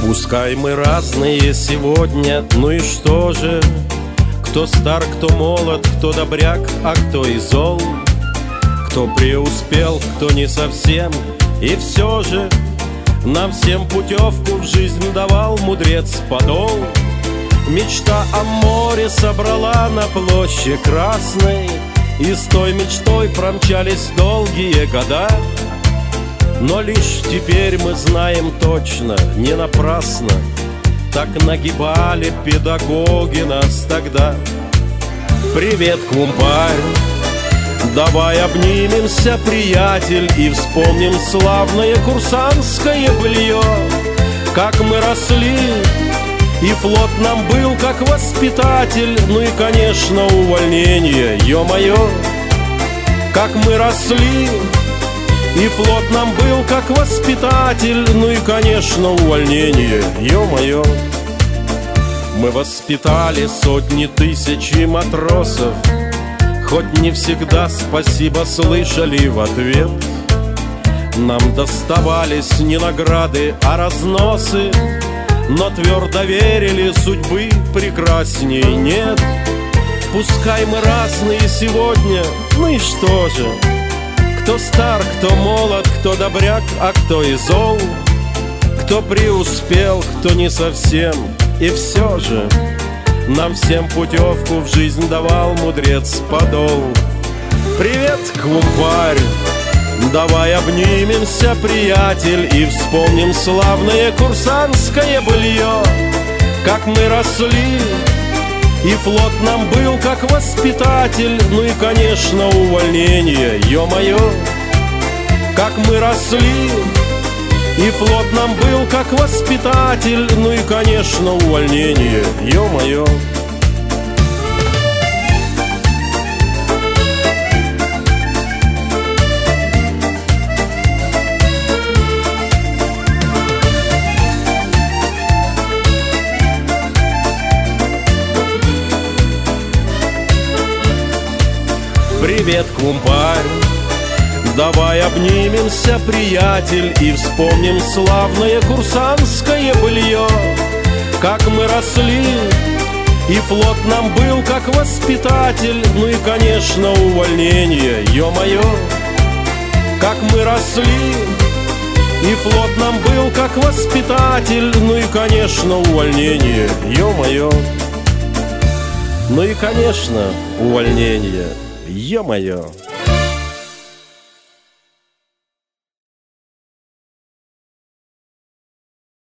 Пускай мы разные сегодня, ну и что же? Кто стар, кто молод, кто добряк, а кто и зол, кто преуспел, кто не совсем. И все же нам всем путевку в жизнь давал мудрец Подол. Мечта о море собрала на площади Красной, и с той мечтой промчались долгие года. Но лишь теперь мы знаем точно, не напрасно так нагибали педагоги нас тогда. Привет, кумпарь, давай обнимемся, приятель, и вспомним славное курсантское былье. Как мы росли, и флот нам был как воспитатель, ну и, конечно, увольнение, ё-моё. Как мы росли, и флот нам был как воспитатель, ну и, конечно, увольнение, ё-моё. Мы воспитали сотни тысяч матросов, хоть не всегда спасибо слышали в ответ. Нам доставались не награды, а разносы, но твердо верили, судьбы прекрасней нет. Пускай мы разные сегодня, ну и что же? Кто стар, кто молод, кто добряк, а кто и зол, кто преуспел, кто не совсем. И все же нам всем путевку в жизнь давал мудрец Подол. Привет, кумпарь, давай обнимемся, приятель, и вспомним славное курсантское былье. Как мы росли, и флот нам был как воспитатель, ну и, конечно, увольнение, ё-моё. Как мы росли, и флот нам был как воспитатель, ну и, конечно, увольнение, ё-моё. Привет, кумпарь, давай обнимемся, приятель, и вспомним славное курсантское былье. Как мы росли, и флот нам был как воспитатель, ну и, конечно, увольнение, ё-моё. Как мы росли, и флот нам был как воспитатель, ну и, конечно, увольнение, ё-моё. Ну и, конечно, увольнение, ё-моё.